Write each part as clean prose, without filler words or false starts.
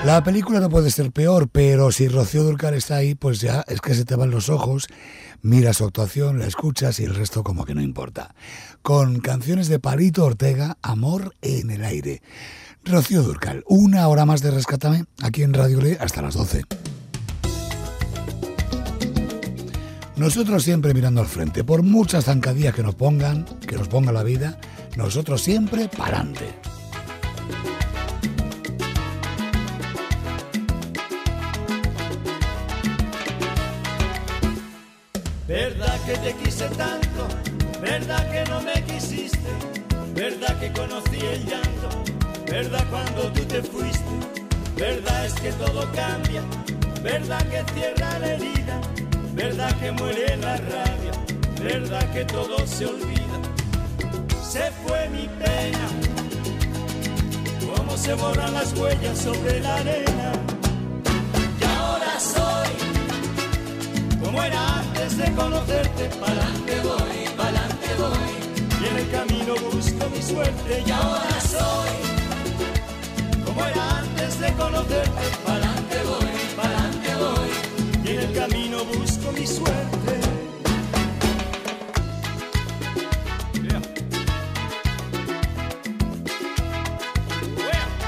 La película no puede ser peor, pero si Rocío Dúrcal está ahí, pues ya es que se te van los ojos, miras su actuación, la escuchas y el resto como que no importa. Con canciones de Palito Ortega, Amor en el aire. Rocío Dúrcal, 1 hora más de Rescátame, aquí en Radio Le hasta las 12. Nosotros siempre mirando al frente, por muchas zancadillas que nos ponga la vida, nosotros siempre pa'lante. Verdad que te quise tanto, verdad que no me quisiste, verdad que conocí el llanto, verdad cuando tú te fuiste, verdad es que todo cambia, verdad que cierra la herida, verdad que muere la rabia, verdad que todo se olvida. Se fue mi pena, como se borran las huellas sobre la arena. Y ahora soy como era antes de conocerte, pa'lante voy, y en el camino busco mi suerte. Y ahora soy como era antes de conocerte, pa'lante voy, y en el camino busco mi suerte. Yeah. Yeah.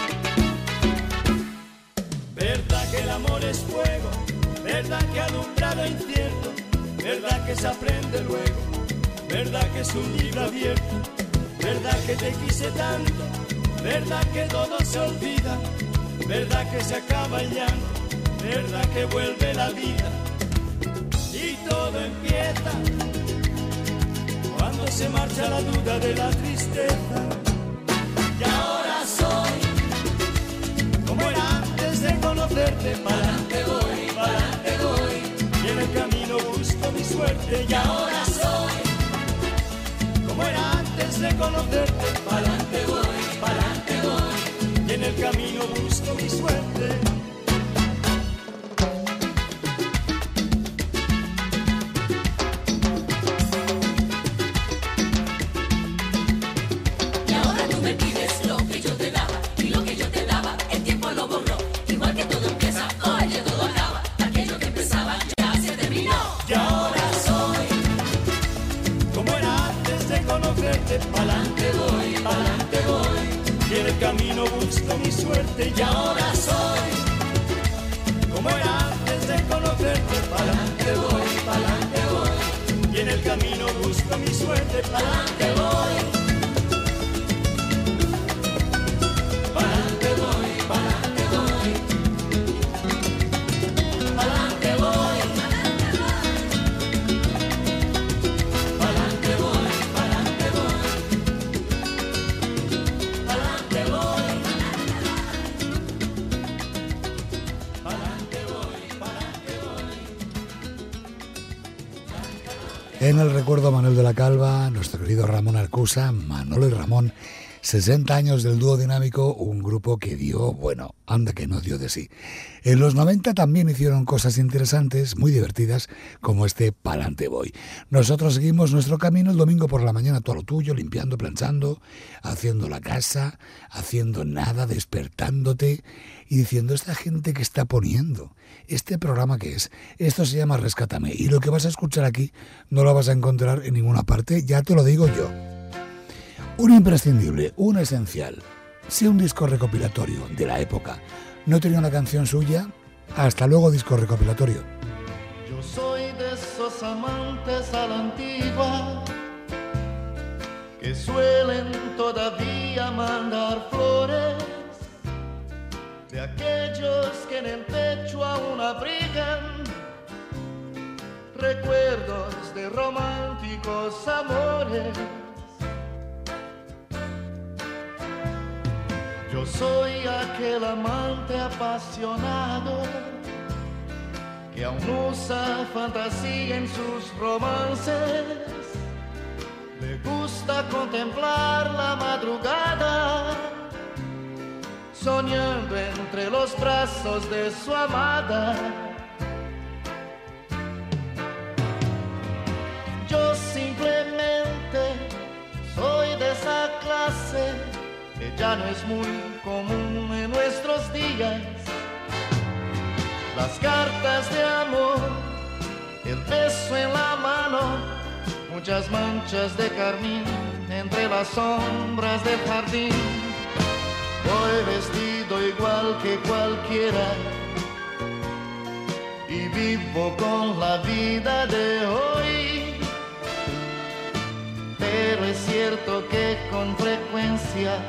Verdad que el amor es fuego, verdad que alumbra lo incierto, verdad que se aprende luego, verdad que es un libro abierto, verdad que te quise tanto, verdad que todo se olvida, verdad que se acaba el llanto, verdad que vuelve la vida. Y todo empieza cuando se marcha la duda de la tristeza. Y ahora soy como era antes de conocerte, pa'lante voy, y en el camino busco mi suerte. Y ahora soy como era antes de conocerte, pa'lante voy, y en el camino busco mi suerte. Pa'lante voy, y en el camino busco mi suerte. Y ahora soy como era antes de conocerte, pa'lante voy, y en el camino busco mi suerte. Pa'lante voy, pa'lante voy, pa'lante voy, pa'lante voy, pa'lante voy, pa'lante voy. En el recuerdo a Manuel de la Calva, nuestro querido Ramón Arcusa, Manolo y Ramón, 60 años del dúo dinámico, un grupo que dio, bueno, anda que no dio de sí. En los 90 también hicieron cosas interesantes, muy divertidas, como este Pa'lante voy. Nosotros seguimos nuestro camino el domingo por la mañana, todo lo tuyo, limpiando, planchando, haciendo la casa, haciendo nada, despertándote y diciendo, esta gente que está poniendo, este programa que es, esto se llama Rescátame, y lo que vas a escuchar aquí no lo vas a encontrar en ninguna parte, ya te lo digo yo. Un imprescindible, un esencial, si un disco recopilatorio de la época no tenía una canción suya, hasta luego disco recopilatorio. Yo soy de esos amantes a la antigua que suelen todavía mandar flores, de aquellos que en el pecho aún abrigan recuerdos de románticos amores. Yo soy aquel amante apasionado que aún usa fantasía en sus romances. Le gusta contemplar la madrugada, soñando entre los brazos de su amada. Yo simplemente soy de esa clase que ya no es muy común en nuestros días. Las cartas de amor, el beso en la mano, muchas manchas de carmín entre las sombras del jardín. Voy vestido igual que cualquiera y vivo con la vida de hoy. Pero es cierto que con frecuencia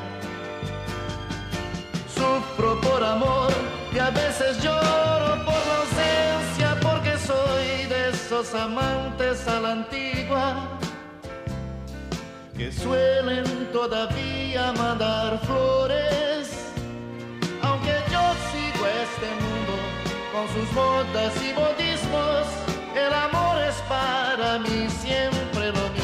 sufro por amor y a veces lloro por la ausencia, porque soy de esos amantes a la antigua que suelen todavía mandar flores. Aunque yo sigo este mundo con sus modas y modismos, el amor es para mí siempre lo mismo.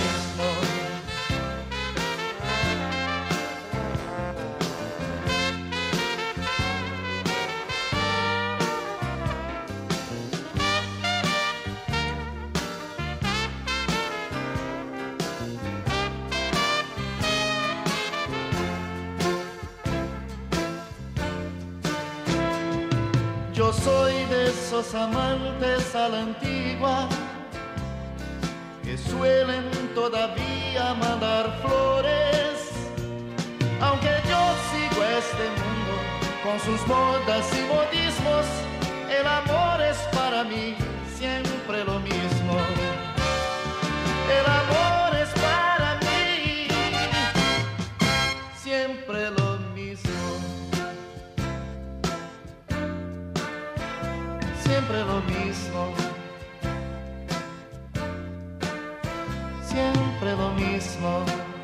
Yo soy de esos amantes a la antigua que suelen todavía mandar flores. Aunque yo sigo este mundo con sus modas y modismos, el amor es para mí siempre lo mismo. El amor es para mí siempre lo mismo. Siempre lo mismo, siempre lo mismo.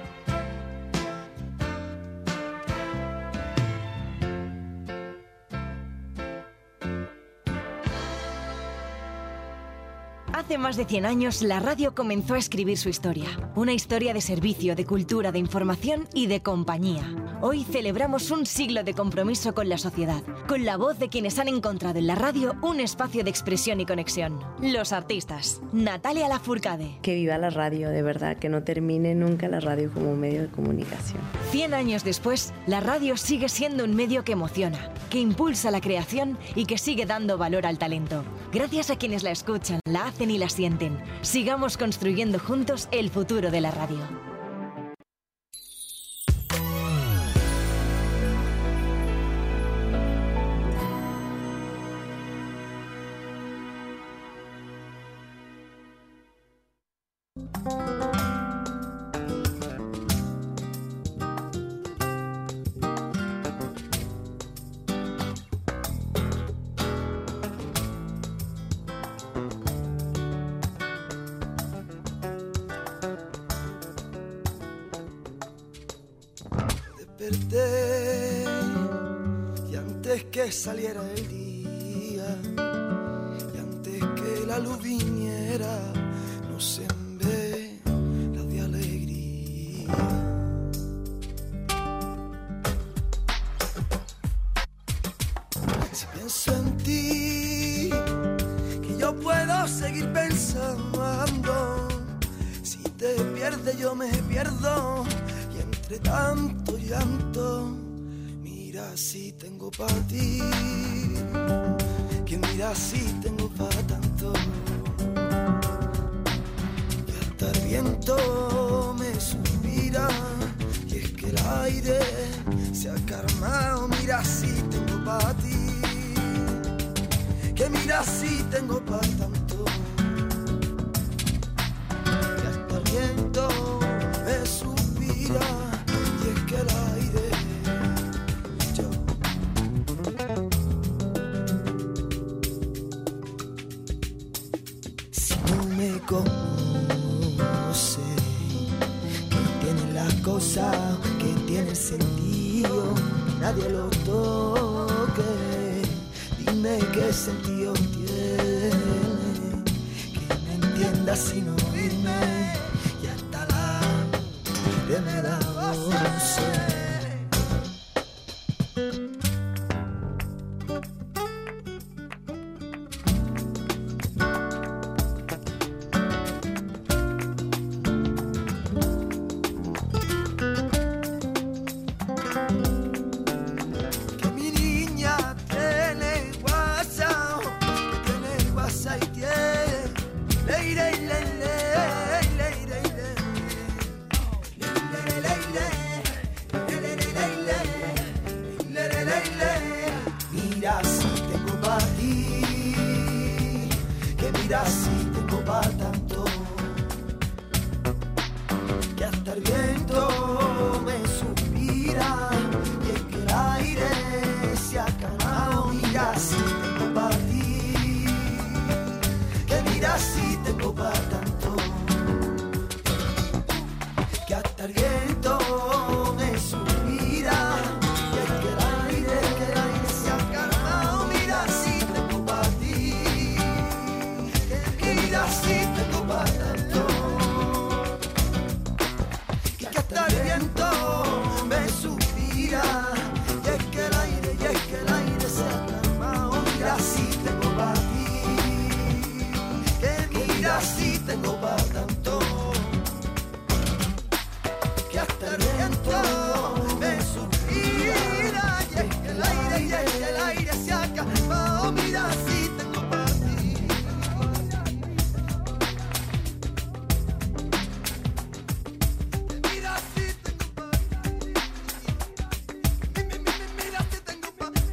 Hace más de 100 años, la radio comenzó a escribir su historia. Una historia de servicio, de cultura, de información y de compañía. Hoy celebramos un siglo de compromiso con la sociedad, con la voz de quienes han encontrado en la radio un espacio de expresión y conexión. Los artistas. Natalia Lafourcade. Que viva la radio, de verdad, que no termine nunca la radio como medio de comunicación. 100 años después, la radio sigue siendo un medio que emociona, que impulsa la creación y que sigue dando valor al talento. Gracias a quienes la escuchan, la hacen y la sienten. Sigamos construyendo juntos el futuro de la radio. Desperté y antes que saliera el día y antes que la luz viniera, no sembré la de alegría. Si pienso en ti, que yo puedo seguir pensando. Si te pierdes yo me pierdo. De tanto llanto, mira si tengo para ti, que mira si tengo para tanto. Y hasta el viento me suspira, y es que el aire se ha calmado. Mira si tengo para ti, que mira si tengo para tanto. Y hasta el viento me suspira, que el aire yo. Si no me conoce, que tiene las cosas, que tiene sentido, nadie lo toque. Dime qué sentido tiene, que me entienda sin oírme, y hasta la que me da Mira si tengo pa' ti, que mira si tengo pa' tanto, que hasta el viento me suspira y es que el aire se ha calmado. Mira si tengo pa' ti, que mira si tengo pa' tanto, que hasta el viento me suspira y es que el aire se ha calmado. Mira si tengo pa' ti, que mira si tengo pa' tanto, que hasta el viento me suspira y es que el aire se ha calmado. Mira si tengo pa' ti, que mira si tengo pa' tanto, que hasta el viento me suspira y es que el aire se ha calmado. Mira si tengo pa' ti, mira si tengo pa' ti, mira si tengo pa' ti.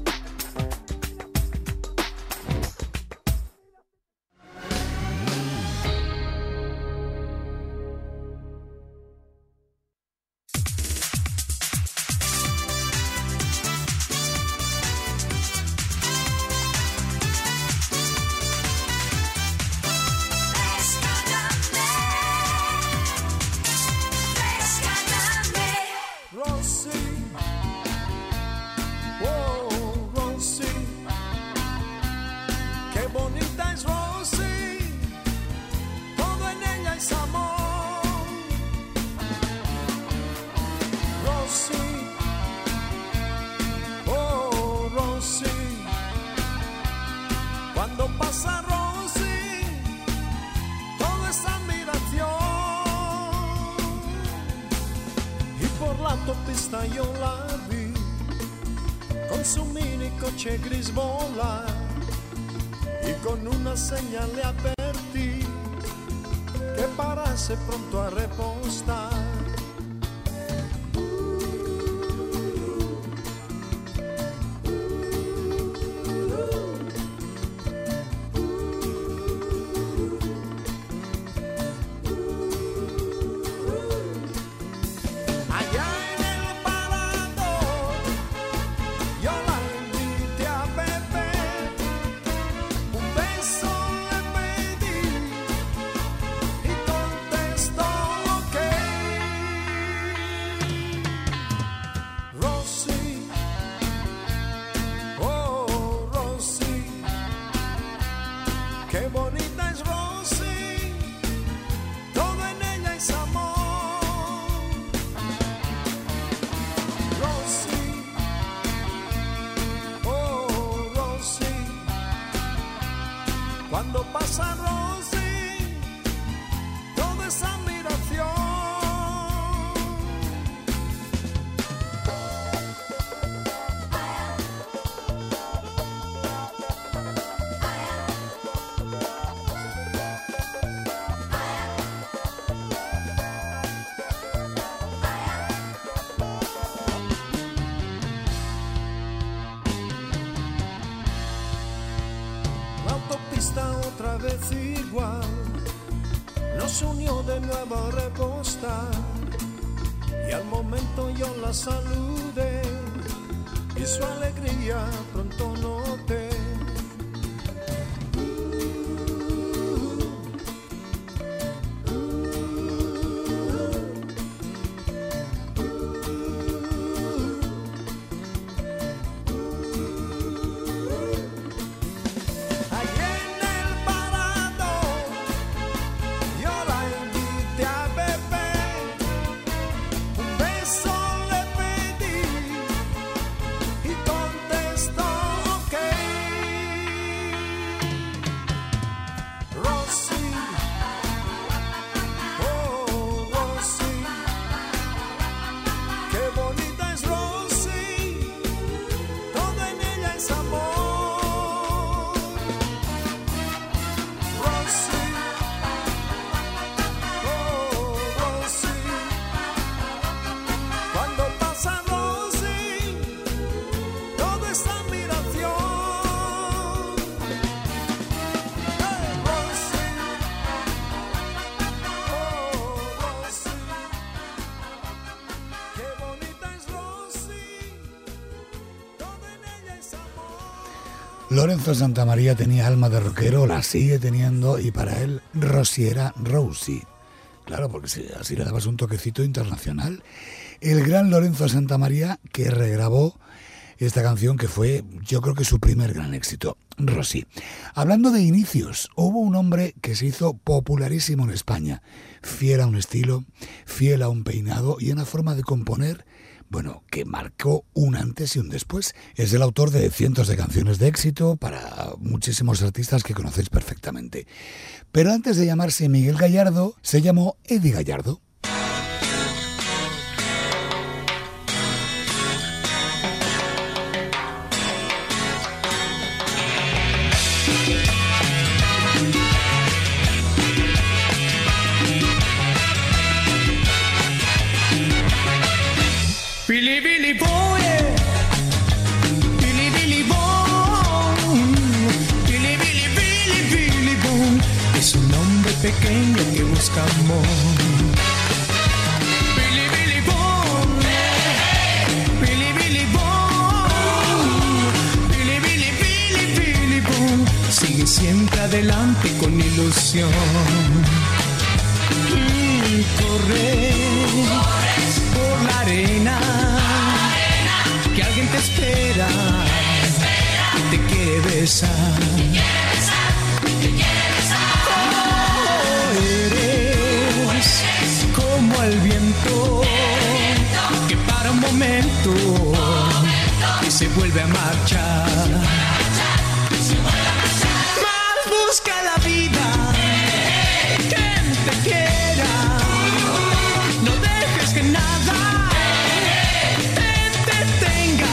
Rosy, oh Rosy, qué bonita es Rosy, todo en ella es amor. Rosy, oh Rosy, cuando pasa Rosy, todo es admiración. Y por la autopista yo la vi, con su mini coche gris volar, y con una señal le advertí que parase pronto a repostar. Allá en el parador yo la invité a beber, un beso le pedí y contestó ok. Rosy, oh Rosy, qué bonita es Rosy, todo en ella es amor. Rosy, oh Rosy, cuando pasa Rosy, todo es admiración. La autopista otra vez igual nos unió de nuevo a repostar, y al momento yo la saludé y su alegría pronto noté. Allí en el parador yo la invité a beber, un beso le pedí y contestó ok. Lorenzo Santamaría tenía alma de rockero, la sigue teniendo, y para él Rosy era Rosie. Claro, porque así le dabas un toquecito internacional. El gran Lorenzo Santamaría, que regrabó esta canción que fue, yo creo que su primer gran éxito, Rosy. Hablando de inicios, hubo un hombre que se hizo popularísimo en España, fiel a un estilo, fiel a un peinado y una forma de componer, bueno, que marcó un antes y un después. Es el autor de cientos de canciones de éxito para muchísimos artistas que conocéis perfectamente. Pero antes de llamarse Miguel Gallardo, se llamó Eddie Gallardo. Billy Billy Boy, Billy Billy Boy, Billy Billy Billy Billy Boy, es un hombre pequeño que busca amor. Billy Billy Boy, Billy Billy Boy, Billy Billy Billy Billy Boy, sigue siempre adelante con ilusión. Corre por la arena, que alguien te espera, te quiere besar. Oh, eres como el viento que para un momento y se vuelve a marchar. Más busca la vida quien te quiera. No dejes que nada te detenga.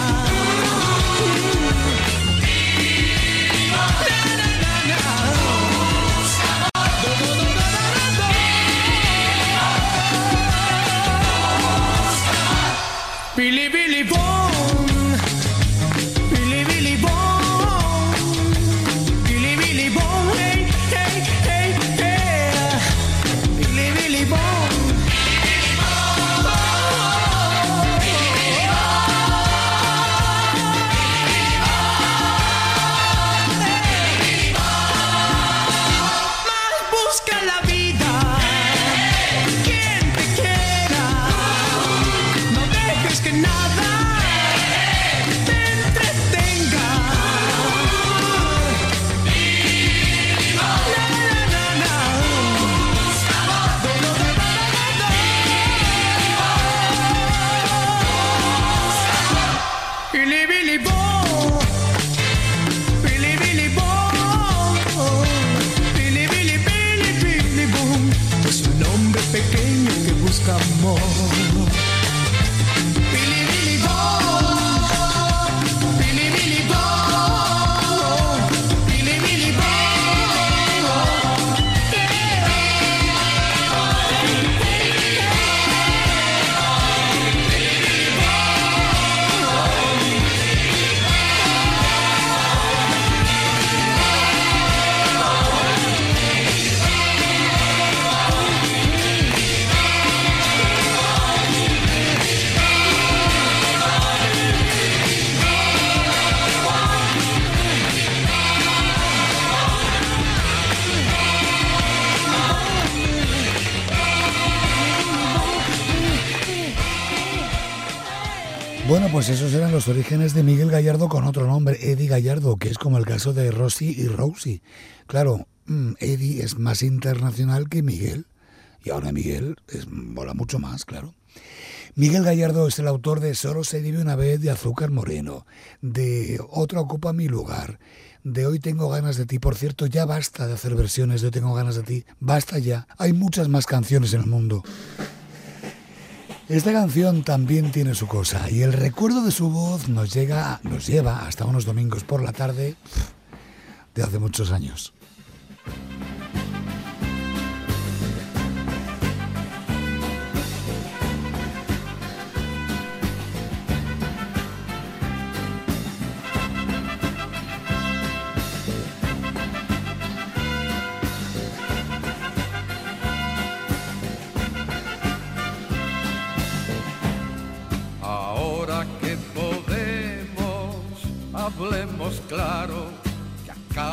Billy Billy Bone, Billy Billy Bone, Billy Billy Bone, hey hey hey hey, Billy Billy Bone. Busca la vida, quien te quiera. No dejes que nada te entretenga. Billy Billy Bo, Billy Billy Bo, Billy Billy Billy Billy Boom, es un hombre pequeño que busca amor. Billy Billy Bo, Billy Billy Bo, Billy Billy Bo. Bueno, pues esos eran los orígenes de Miguel Gallardo con otro nombre, Eddie Gallardo, que es como el caso de Rosy y Rosie. Claro, Eddie es más internacional que Miguel, y ahora Miguel mola mucho más, claro. Miguel Gallardo es el autor de Solo se vive una vez, de Azúcar Moreno, de Otra ocupa mi lugar, de Hoy tengo ganas de ti. Por cierto, ya basta de hacer versiones de Hoy tengo ganas de ti, basta ya, hay muchas más canciones en el mundo. Esta canción también tiene su cosa, y el recuerdo de su voz nos lleva hasta unos domingos por la tarde de hace muchos años. Ahora que podemos, hablemos claro.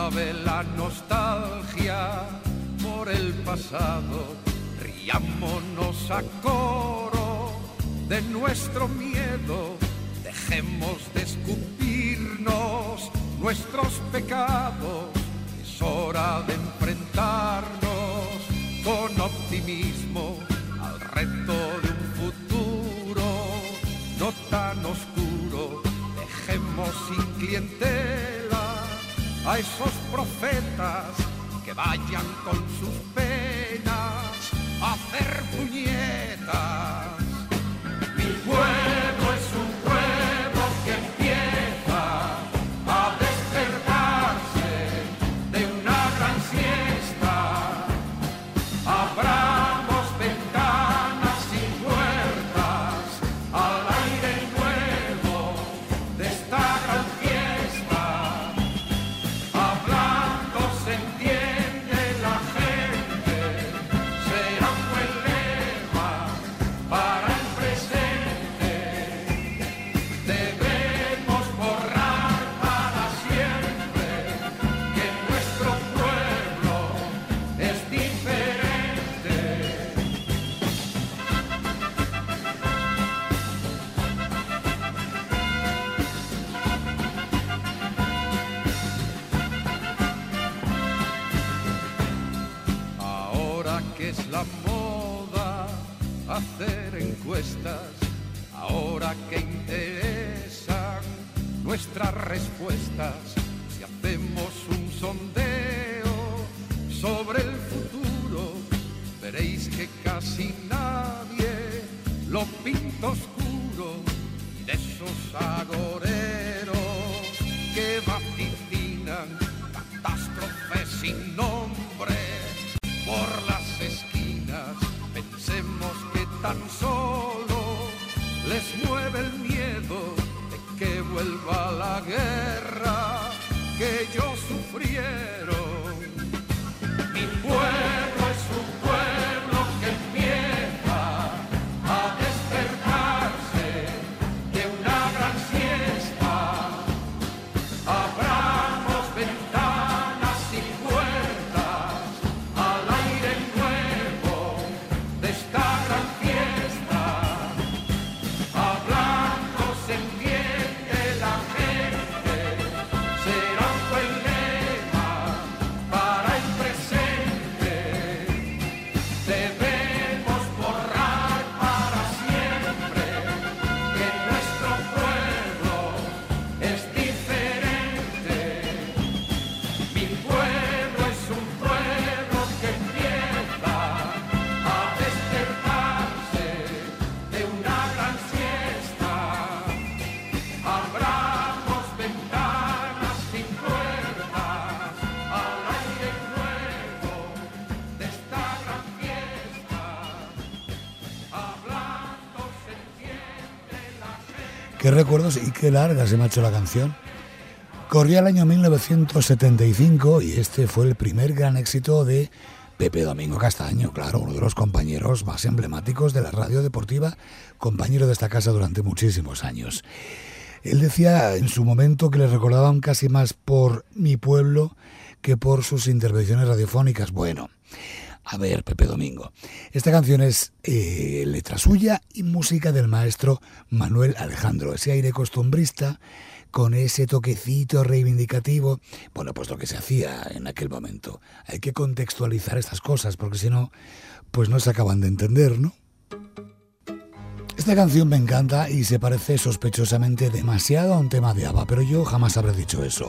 sabe la nostalgia por el pasado. Riámonos a coro de nuestro miedo. Dejemos de escupirnos nuestros pecados. Es hora de enfrentarnos con optimismo al reto de un futuro no tan oscuro. Dejemos sin clientela a esos profetas que vayan con sus penas a hacer puñetas. Mi pueblo es un pueblo que empieza a despertarse de una gran siesta. Abramos ventanas y puertas al aire nuevo de esta gran fiesta. Hablando se entiende la gente, será un buen lema para el presente. Debemos borrar para siempre que nuestro pueblo es diferente. Ahora que es la moda hacer encuestas, ahora que interesan nuestras respuestas, si hacemos un sondeo sobre el futuro, veréis que casi nadie lo pinta oscuro. Y de esos agoreros que vaticinan catástrofes sin nombre por las esquinas, pensemos que tan solo les mueve el miedo de que vuelva la guerra que ellos sufrieron. Mi pueblo es un pueblo que empieza a despertarse de una gran siesta. Abramos ventanas y puertas al aire nuevo de esta gran fiesta. Hablando se entiende la gente, será un buen lema para el presente. Debemos borrar para siempre que nuestro pueblo es diferente. Mi pueblo es un pueblo que empieza a despertarse de una gran siesta. Abramos ventanas sin puertas al aire nuevo de esta gran fiesta. Hablando se entiende la gente. Qué recuerdos y qué larga se me ha hecho la canción. Corría el año 1975 y este fue el primer gran éxito de Pepe Domingo Castaño, claro, uno de los compañeros más emblemáticos de la radio deportiva, compañero de esta casa durante muchísimos años. Él decía en su momento que le recordaban casi más por Mi Pueblo que por sus intervenciones radiofónicas. Bueno, a ver, Pepe Domingo, esta canción es letra suya y música del maestro Manuel Alejandro, ese aire costumbrista con ese toquecito reivindicativo. Bueno, pues lo que se hacía en aquel momento. Hay que contextualizar estas cosas porque si no, pues no se acaban de entender, ¿no? Esta canción me encanta y se parece sospechosamente demasiado a un tema de ABBA, pero yo jamás habré dicho eso.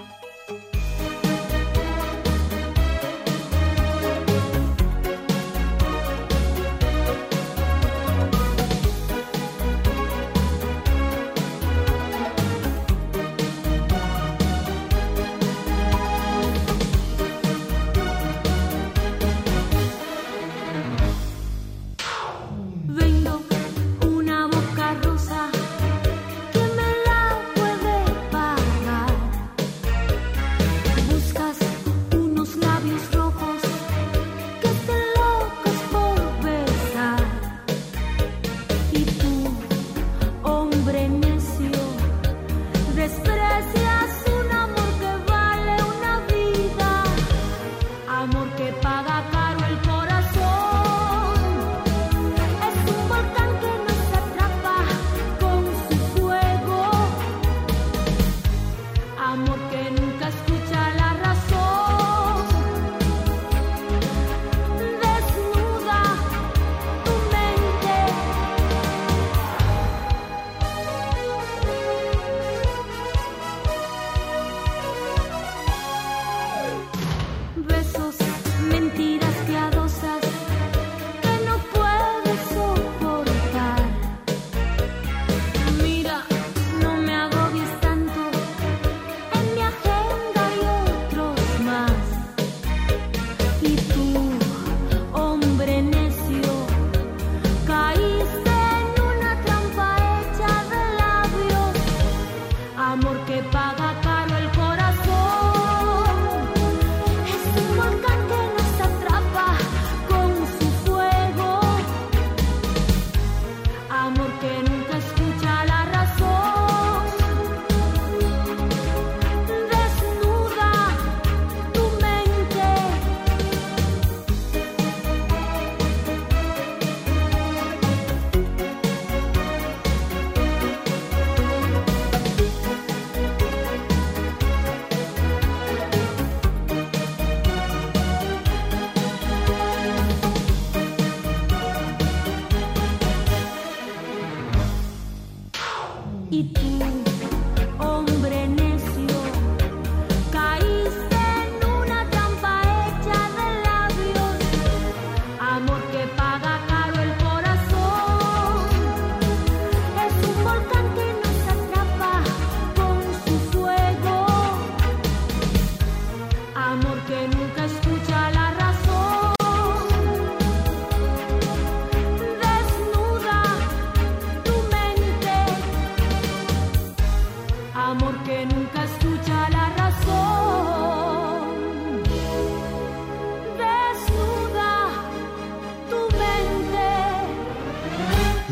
Vengo una boca rosa, ¿quién me la puede pagar?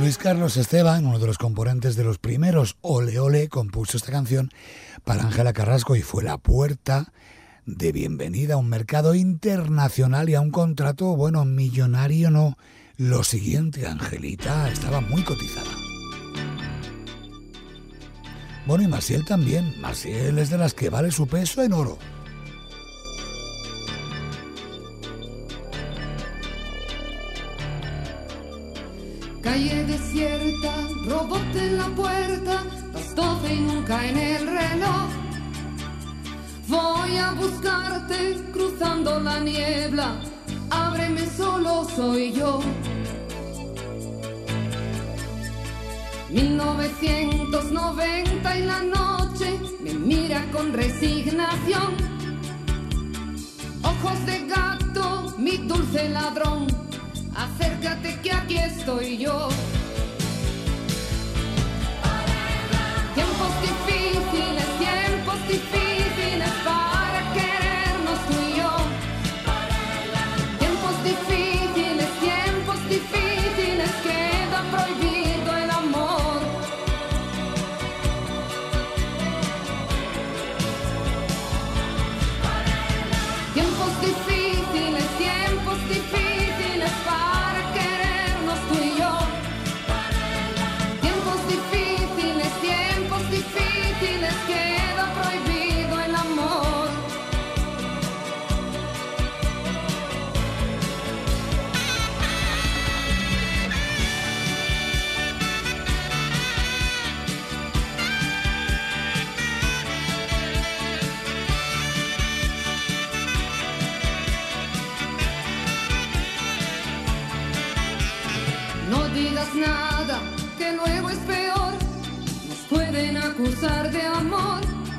Luis Carlos Esteban, uno de los componentes de los primeros Ole Ole, compuso esta canción para Ángela Carrasco y fue la puerta de bienvenida a un mercado internacional y a un contrato, bueno, millonario no. Lo siguiente, Angelita estaba muy cotizada. Bueno, y Maciel también. Maciel es de las que vale su peso en oro. Calle desierta, robot en la puerta, las 12 y nunca en el reloj. Voy a buscarte cruzando la niebla, ábreme, solo soy yo. 1990 y la noche me mira con resignación. Ojos de gato, mi dulce ladrón, acércate que aquí estoy yo. Tiempos difíciles para querernos tú y yo. Tiempos difíciles, queda prohibido el amor. Tiempos difíciles para querernos tú y yo. Tiempos difíciles, queda prohibido el amor. No digas nada, que luego es peor. Nos pueden acusar de amor.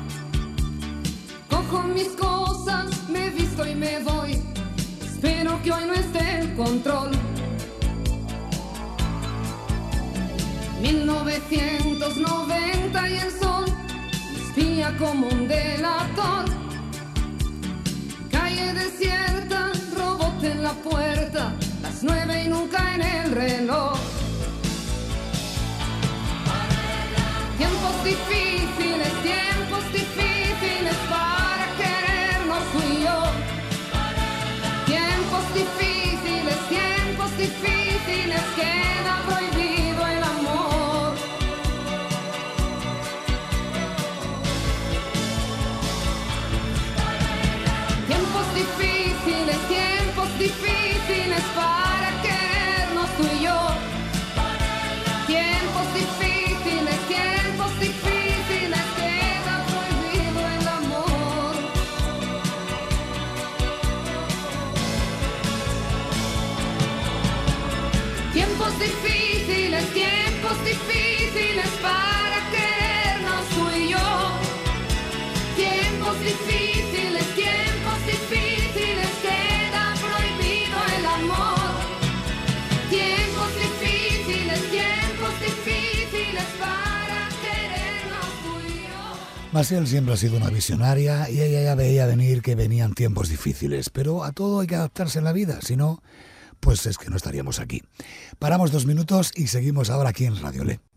Cojo mis cosas, me visto y me voy. Espero que hoy no esté el control. 1990 y el sol me espía como un delator. Calle desierta, robot en la puerta, las 9 y nunca en el reloj. Tiempos difíciles para querernos tú y yo. Tiempos difíciles, queda prohibido el amor. Tiempos difíciles para querernos tú y yo. Tiempos difíciles, queda prohibido el amor. Tiempos difíciles para querernos tú y yo. Tiempos difíciles, queda prohibido el amor. Tiempos difíciles para querernos tú y yo. Maciel siempre ha sido una visionaria y ella ya veía venir que venían tiempos difíciles, pero a todo hay que adaptarse en la vida, si no, pues es que no estaríamos aquí. Paramos 2 minutos y seguimos ahora aquí en Radio Le.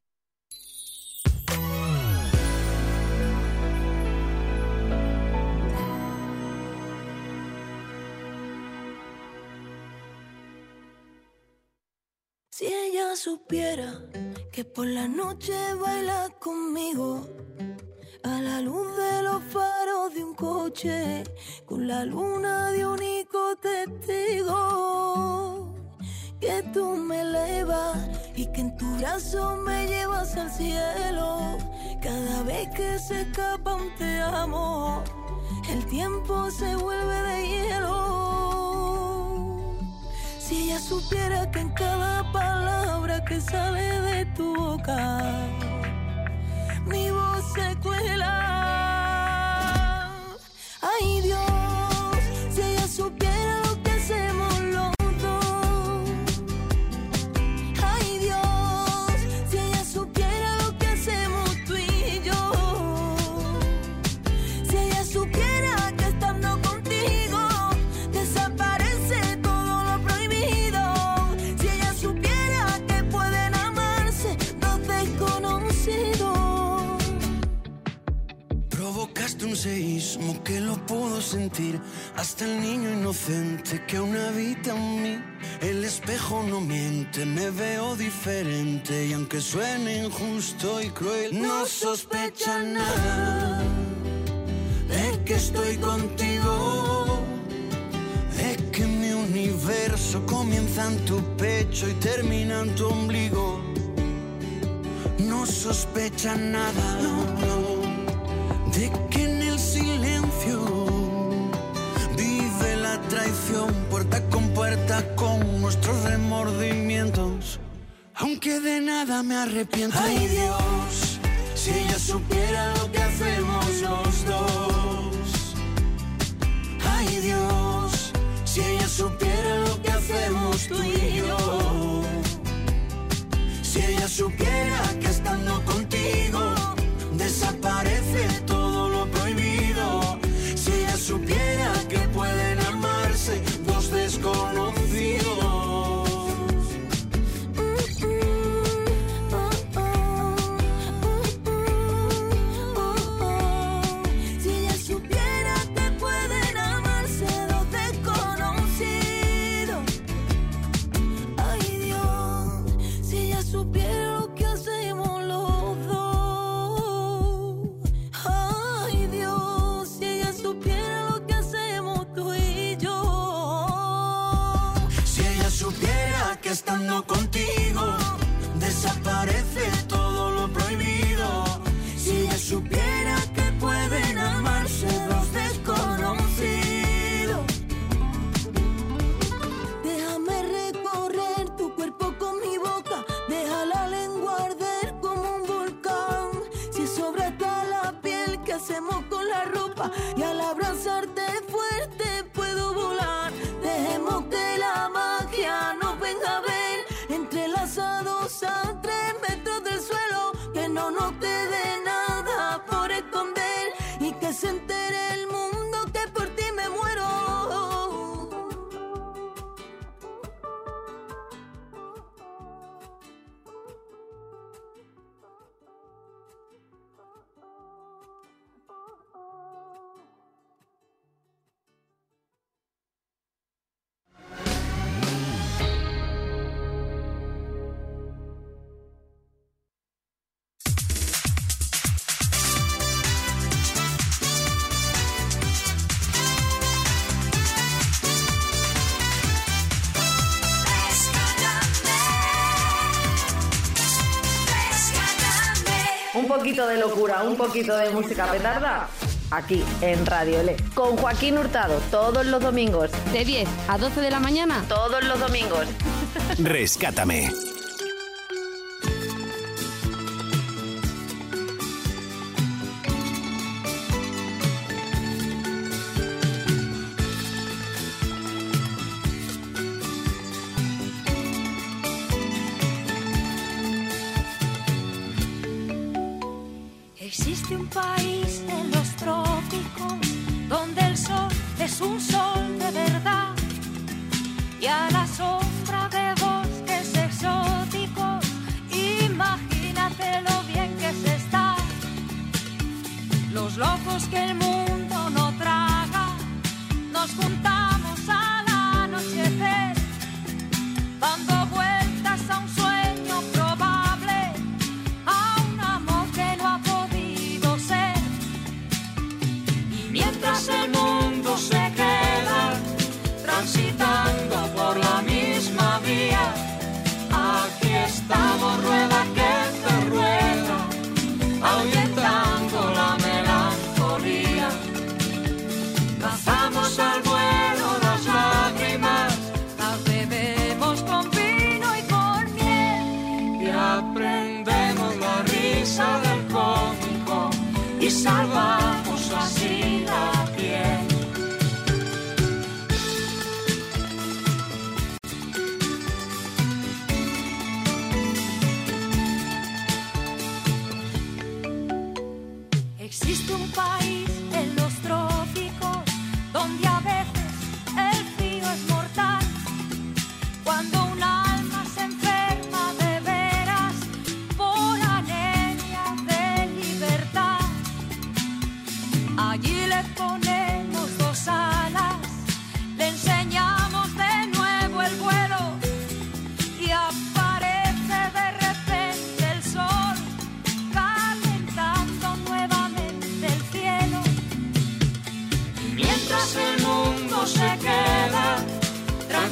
Si ella supiera que por la noche baila conmigo a la luz de los faros de un coche, con la luna de único testigo, que tú me elevas y que en tu brazo me llevas al cielo. Cada vez que se escapa un te amo, el tiempo se vuelve de hielo. Si ella supiera que en cada palabra que sale de tu boca, mi voz se cuela. Ay Dios, si ella supiera lo que hacemos los dos. Ay Dios, si ella supiera lo que hacemos tú y yo. Si ella supiera que estando contigo desaparece todo lo prohibido. Si ella supiera que pueden amar seísmo que lo puedo sentir, hasta el niño inocente que aún habita en mí. El espejo no miente, me veo diferente, y aunque suene injusto y cruel, no sospecha nada de que estoy contigo, de que mi universo comienza en tu pecho y termina en tu ombligo. No sospecha nada, de que en el silencio vive la traición, puerta con nuestros remordimientos, aunque de nada me arrepiento. Ay Dios, si ella supiera lo que hacemos los dos. Ay Dios, si ella supiera lo que hacemos tú y yo. Si ella supiera que estando contigo desaparece todo lo prohibido. Si ella supiera que pueden amarse dos desconocidos. Si ella supiera que pueden amarse dos desconocidos. Ay Dios, si ella supiera lo que hacemos los dos. Ay Dios, si ella supiera lo que hacemos tú y yo. Si ella supiera que estando contigo desaparece todo lo prohibido. Si ella supiera que pueden amarse dos desconocidos. Déjame recorrer tu cuerpo con mi boca, deja la lengua arder como un volcán. Si sobra hasta la piel, ¿qué hacemos con la ropa? Y al abrazarte fuerte puedo volar. Dejemos que la magia nos venga a ver, entrelazados a 3 metros del suelo. Que no nos quede nada por esconder y que se entere el mundo que por ti me muero. Un poquito de locura, un poquito de música petarda, aquí en Radio Le. Con Joaquín Hurtado, todos los domingos. De 10 a 12 de la mañana. Todos los domingos. Rescátame. Existe un país en los trópicos donde el sol es un sol de verdad, y a la sombra de bosques exóticos, imagínate lo bien que se está. Los locos que el mundo no traga, nos juntamos al anochecer, dando vueltas a un sueño probable, a un amor que no ha podido ser. Y mientras el mundo se queda transitando por la misma vía, aquí estamos, rueda que te rueda, ahuyentando la melancolía. Lanzamos al vuelo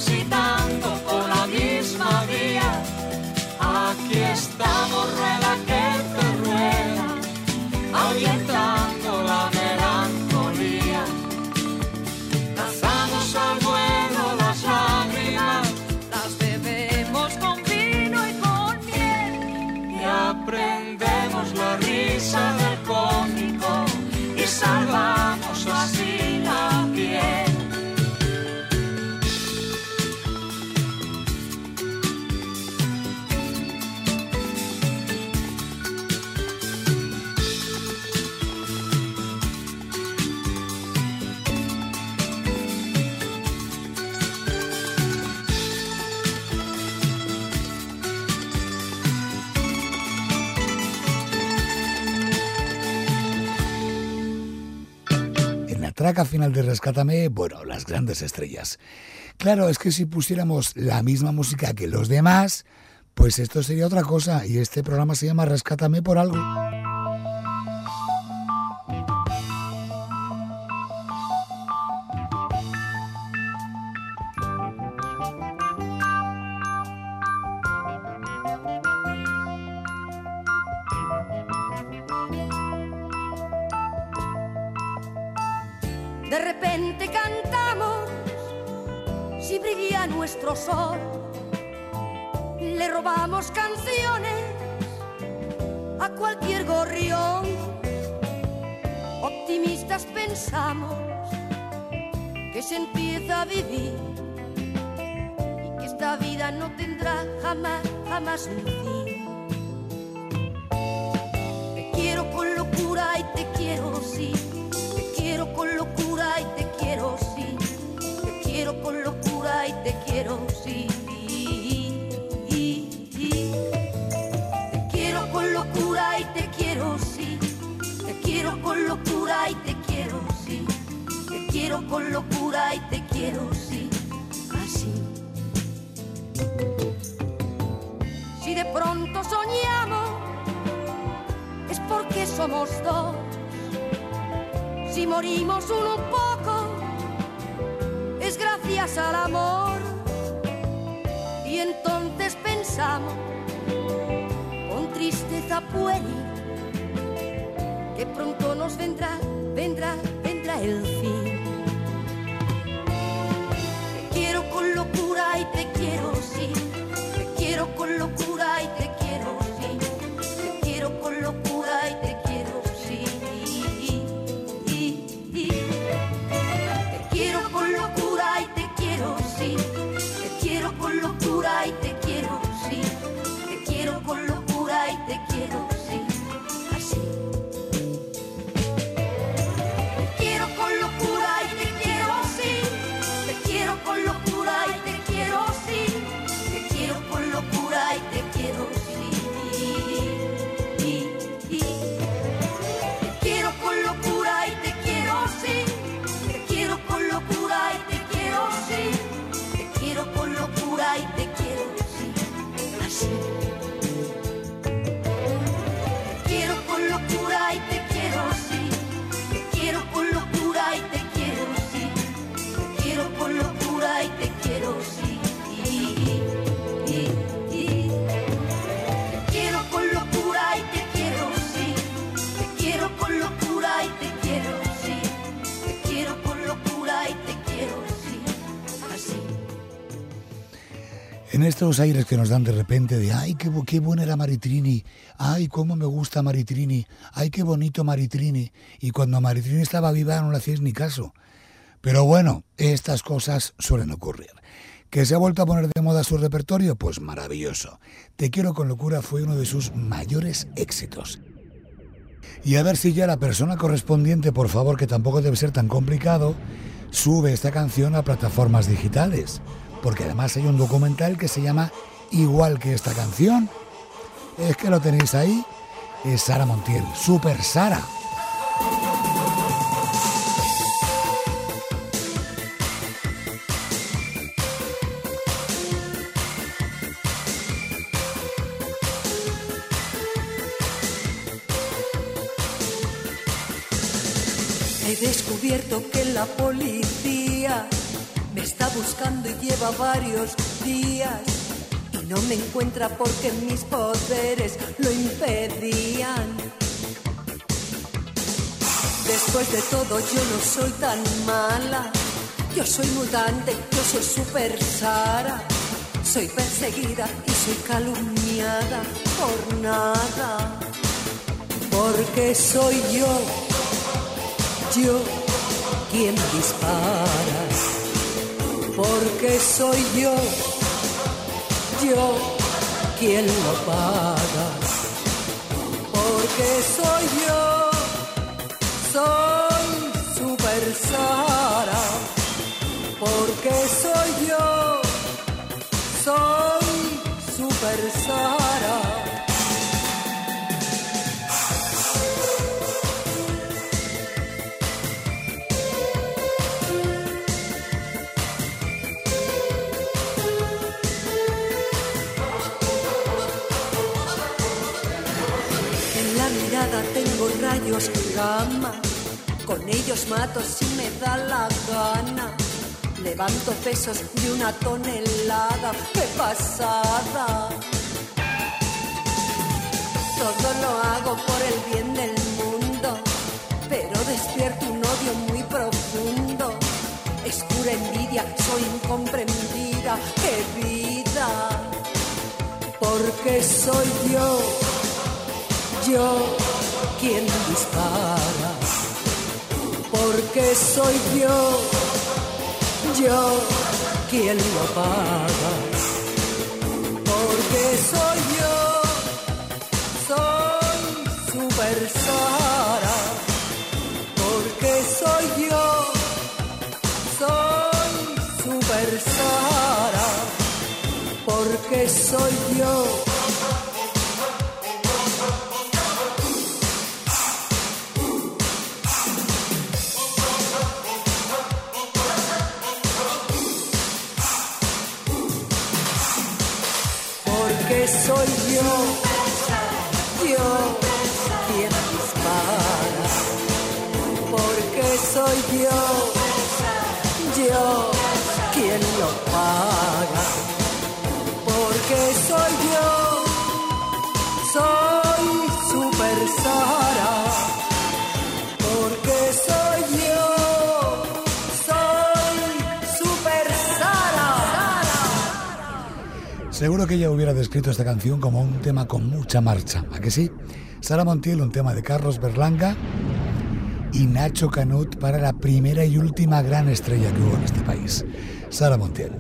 transitando por la misma vía. Aquí estamos, rueda que te rueda, ahuyentando la melancolía. Cazamos al vuelo las lágrimas, las bebemos con vino y con miel, y aprendemos la risa del cómico y salvamos así la piel. Traca final de Rescátame, bueno, las grandes estrellas. Claro, es que si pusiéramos la misma música que los demás, pues esto sería otra cosa, y este programa se llama Rescátame por algo. De repente cantamos, si brilla nuestro sol, le robamos canciones a cualquier gorrión. Optimistas pensamos que se empieza a vivir y que esta vida no tendrá jamás un fin. Te quiero con locura y te quiero sí. Te quiero con locura y te quiero sí. Te quiero con locura y te quiero sí. Te quiero con locura y te quiero sí. Te quiero con locura y te quiero sí. Te quiero con locura y te quiero sí. Así. Si de pronto soñamos es porque somos dos. Si morimos un poco, es gracias al amor. Y entonces pensamos, con tristeza pueril, que pronto nos vendrá el fin. Te quiero con locura y te quiero sí. Te quiero con locura y te quiero sí. Te quiero con locura y te quiero sí. Te quiero con locura y te quiero sí. Te quiero con locura y te quiero sí. Te quiero con locura y te quiero sí. Así. Te quiero con locura y te quiero sí. Te quiero con locura y te quiero sí. Te quiero con locura y te quiero sí. Te quiero con locura y te quiero sí. Te quiero con locura y te quiero sí. Te quiero con locura y te quiero sí. Así. Te quiero con locura y te quiero sí. Te quiero con locura y te quiero sí. Te quiero con locura y te quiero sí. Te quiero con locura y te quiero sí. Te quiero con locura y te quiero sí. Te quiero con locura y te quiero sí. Así. En estos aires que nos dan de repente de ¡ay, qué buena era Maritrini! ¡Ay, cómo me gusta Maritrini! ¡Ay, qué bonito Maritrini! Y cuando Maritrini estaba viva no le hacíais ni caso. Pero bueno, estas cosas suelen ocurrir. ¿Que se ha vuelto a poner de moda su repertorio? Pues maravilloso. Te quiero con locura fue uno de sus mayores éxitos. Y a ver si ya la persona correspondiente, por favor, que tampoco debe ser tan complicado, sube esta canción a plataformas digitales. Porque además hay un documental que se llama Igual que esta canción. Es que lo tenéis ahí. Es Sara Montiel, Super Sara. He descubierto que la policía me está está buscando y lleva varios días y no me encuentra porque mis poderes lo impedían. Después de todo yo no soy tan mala, yo soy mutante, yo soy Super Sara. Soy perseguida y soy calumniada por nada, porque soy yo quien dispara, porque soy yo quien lo paga, porque soy Super Sara, porque soy Super Sara. En la mirada tengo rayos gamma, con ellos mato si me da la gana. Levanto pesos de 1 tonelada, ¡qué pasada! Todo lo hago por el bien del mundo, pero despierto un odio muy profundo. Es pura envidia, soy incomprendida, ¡qué vida! Porque soy yo quien dispara, porque soy yo quien lo paga, porque soy Super Sara, porque soy Super Sara, porque soy yo. Porque soy yo quien dispara, porque soy yo quien lo paga, porque soy Super Sara, porque soy Super Sara. Seguro que ella hubiera descrito esta canción como un tema con mucha marcha, ¿a que sí? Sara Montiel, un tema de Carlos Berlanga y Nacho Canut para la primera y última gran estrella que hubo en este país, Sara Montiel.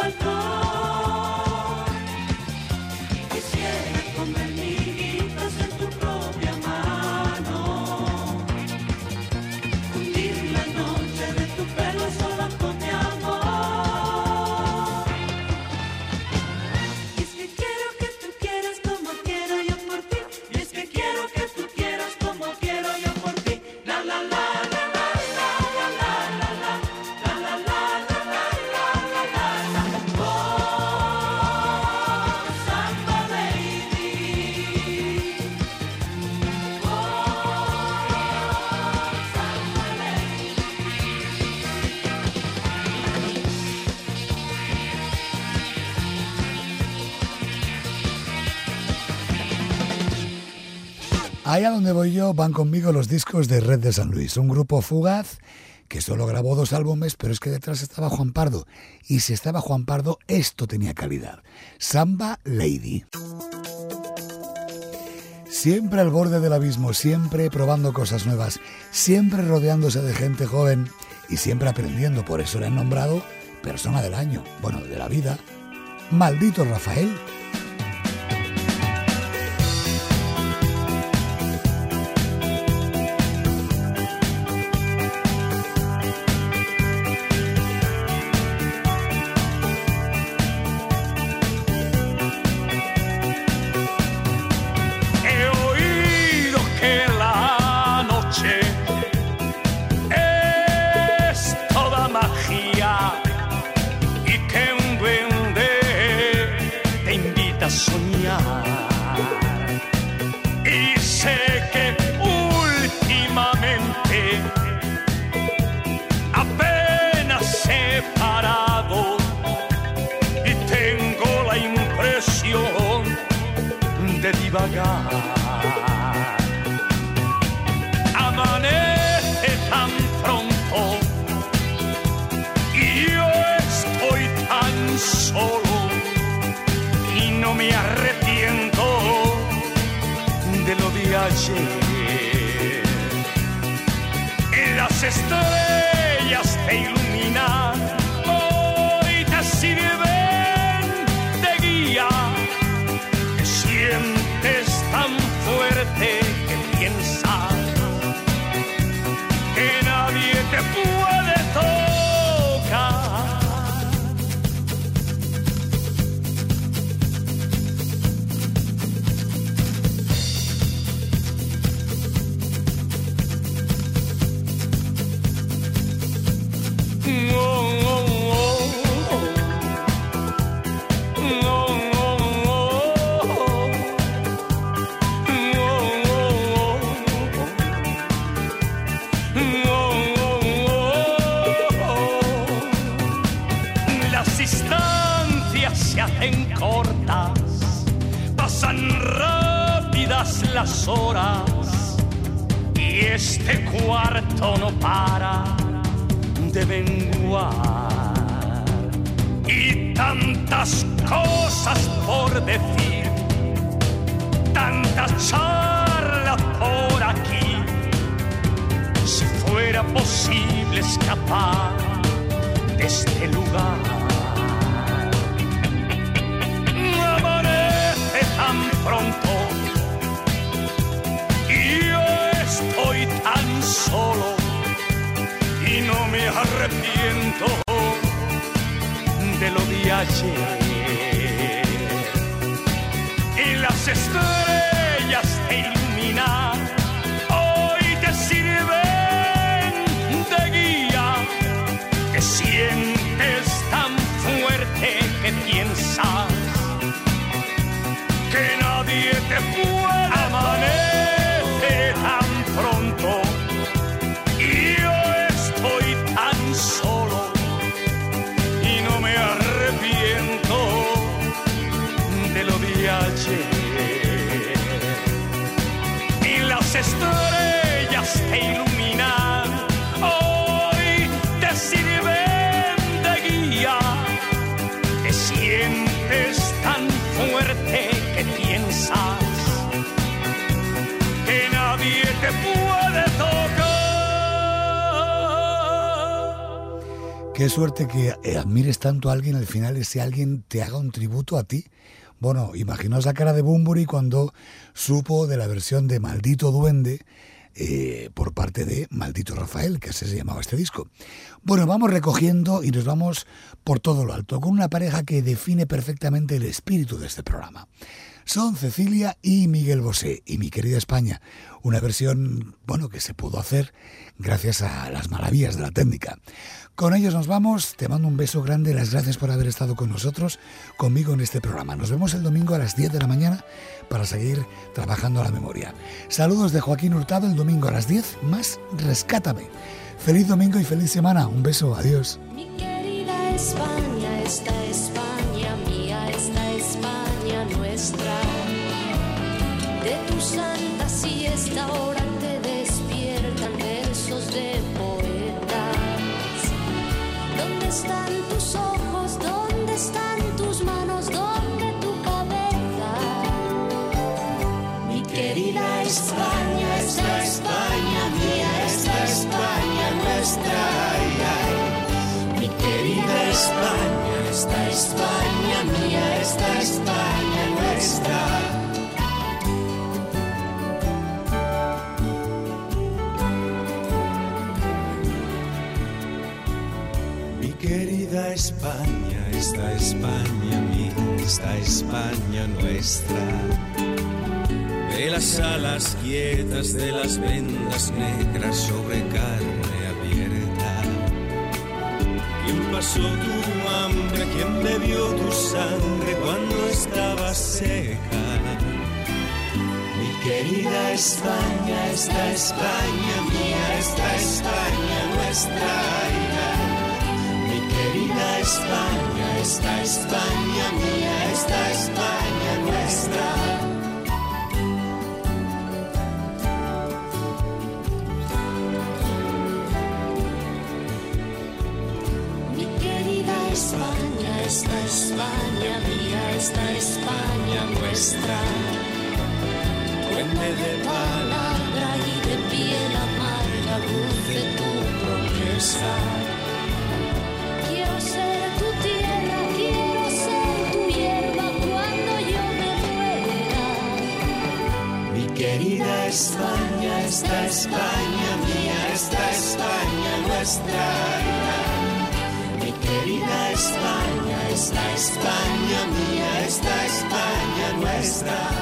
balcón. Quisiera comer miguitas en tu propia mano, hundir la noche de tu pelo sola con mi amor. Y es que quiero que tú quieras como quiero yo por ti, y es que quiero que tú quieras como quiero yo por ti. La la la la la la la la la la la la la la la la la. Oh, Samba Lady. Oh, Samba Lady. Allá donde voy yo van conmigo los discos de Red de San Luis, un grupo fugaz que solo grabó 2 álbumes, pero es que detrás estaba Juan Pardo. Y si estaba Juan Pardo, esto tenía calidad. Samba Lady. Siempre al borde del abismo, siempre probando cosas nuevas, siempre rodeándose de gente joven y siempre aprendiendo. Por eso le han nombrado persona del año, bueno, de la vida. Maldito Rafael. He oído que la noche es toda magia y que un duende te invita a soñar. Y sé que últimamente apenas he parado y tengo la impresión de divagar. Amanece tan pronto y yo estoy tan solo y no me arrepiento de lo de ayer. Las estrellas te iluminan, hoy te sirven de guía. Sientes tan fuerte que piensas que nadie te puede tocar. Las distancias se hacen cortas, pasan rápidas las horas y este cuarto no para de menguar. Y tantas cosas por decir, tantas charlas por aquí. Si fuera posible escapar de este lugar. Amanece tan pronto y yo estoy tan solo y no me arrepiento de lo de ayer. Y las estrellas te iluminan, hoy te sirven de guía. Que sientes tan fuerte que piensas que nadie te puede. Amanece tan pronto y yo estoy tan solo y no me arrepiento de lo de ayer. Y las estrellas te iluminan, hoy te sirven de guía. Te sientes tan fuerte que piensas que nadie te puede tocar. Qué suerte que admires tanto a alguien, al final ese alguien te haga un tributo a ti. Bueno, imaginaos la cara de Bunbury cuando supo de la versión de Maldito Duende por parte de Maldito Rafael, que así se llamaba este disco. Bueno, vamos recogiendo y nos vamos por todo lo alto, con una pareja que define perfectamente el espíritu de este programa. Son Cecilia y Miguel Bosé, y Mi Querida España, una versión, bueno, que se pudo hacer gracias a las maravillas de la técnica. Con ellos nos vamos, te mando un beso grande, las gracias por haber estado con nosotros, conmigo en este programa. Nos vemos el domingo a las 10 de la mañana para seguir trabajando la memoria. Saludos de Joaquín Hurtado, el domingo a las 10, más Rescátame. Feliz domingo y feliz semana, un beso, adiós. Mi querida España, esta España mía, esta España nuestra. De tu santa siesta ahora te despiertan versos de poetas. ¿Dónde están tus ojos? ¿Dónde están tus manos? ¿Dónde tu cabeza? Mi querida España, esta España mía, esta España nuestra. Ay, ay. Mi querida España, esta España mía, esta España nuestra. Querida España, esta España mía, esta España nuestra. De las alas quietas, de las vendas negras sobre carne abierta. ¿Quién pasó tu hambre? ¿Quién bebió tu sangre cuando estaba seca? Mi querida España, esta España mía, esta España nuestra. Querida España, esta España mía, esta España nuestra. Mi querida España, esta España mía, esta España nuestra. Duende de palabra y de piel amarga, luz de tu promesa. Quiero ser tu tierra, quiero ser tu hierba cuando yo me muera. Mi querida España, esta España mía, esta España nuestra. Mi querida España, esta España mía, esta España nuestra.